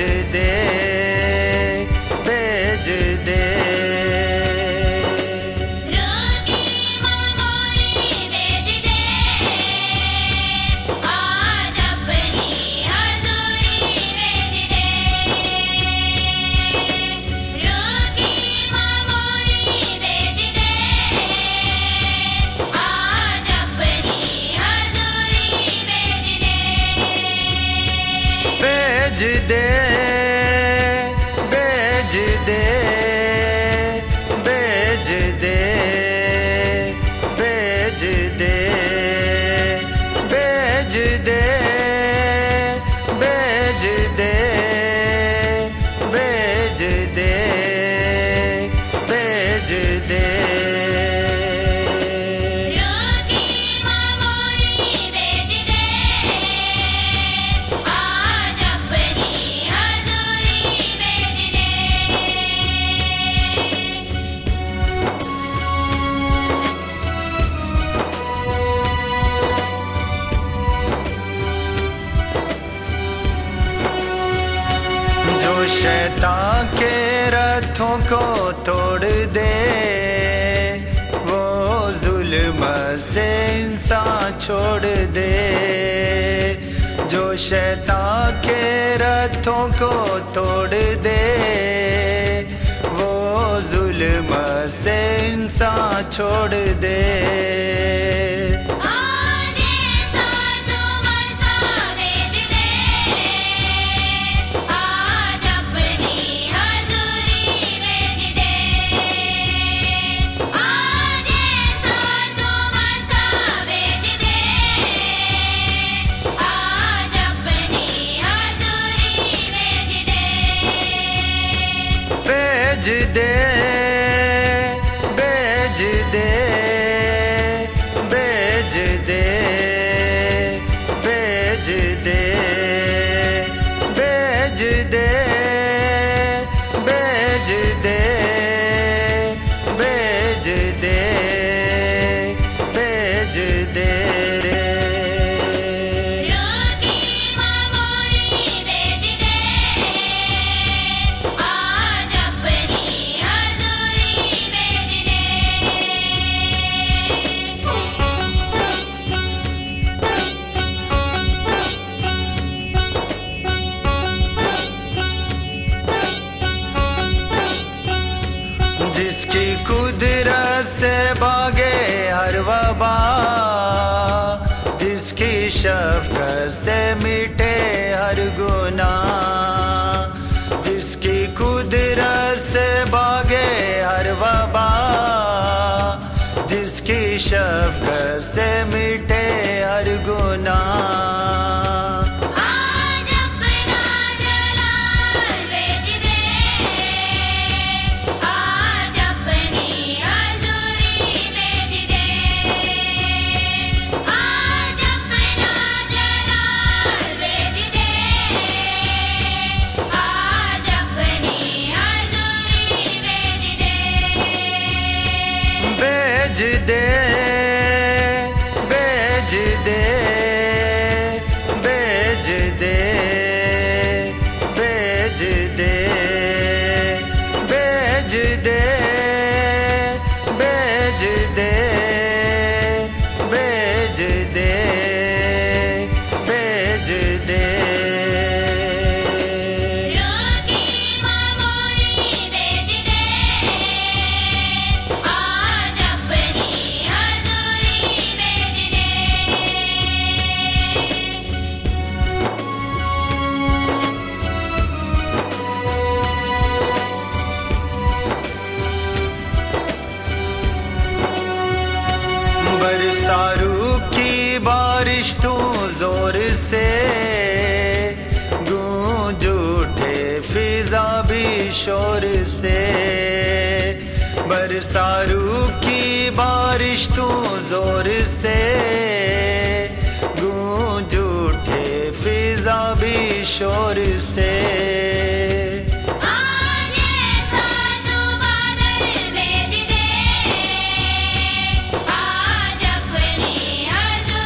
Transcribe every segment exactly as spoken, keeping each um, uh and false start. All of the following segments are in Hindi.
दे, भेज दे। भेज दे, भेज दे, भेज दे, भेज दे, भेज दे, भेज दे, भेज दे, भेज दे। जो शैतान के रथों को तोड़ दे, वो जुल्म से इंसान छोड़ दे। जो शैतान के रथों को तोड़ दे, वो जुल्म से इंसान छोड़ दे। भेज दे, भेज दे, भेज दे, भेज दे, भेज दे, भेज दे, भेज दे, भेज दे। जिसकी कुदरत से भागे हर वबा, जिसकी शफ़क़त से मिटे हर गुनाह, जिसकी कुदरत से भागे हर वबा, जिसकी शफ़क़त से मिटे हर गुनाह। भेज दे, भेज दे, भेज दे, भेज दे, भेज दे, भेज दे, भेज दे, भेज दे। बरसा रूह की बारिश तू जोर से, गूंज उठे फिजा भी शोर से। बरसा रूह की बारिश तू जोर से, गूंज उठे फिजा भी शोर से।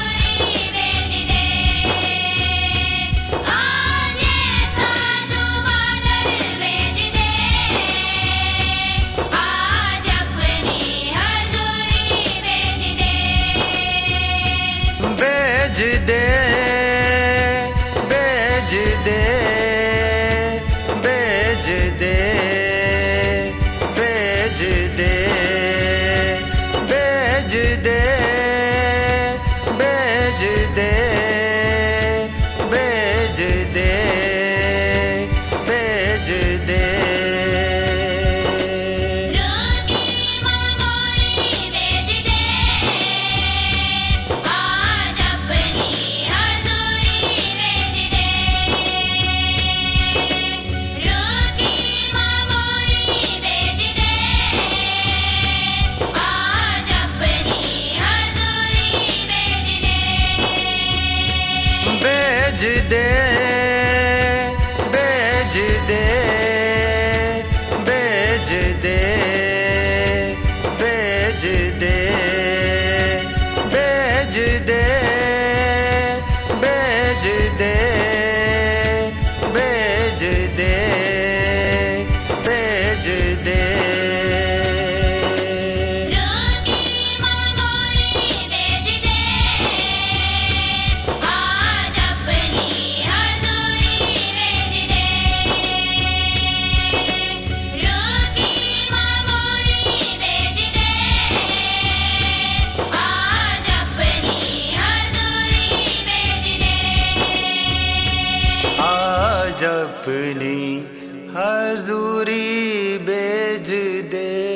आज बेज दे बेज दे बेज दे बेज दे बेज दे बेज दे बेज दे अपनी हजूरी भेज दे।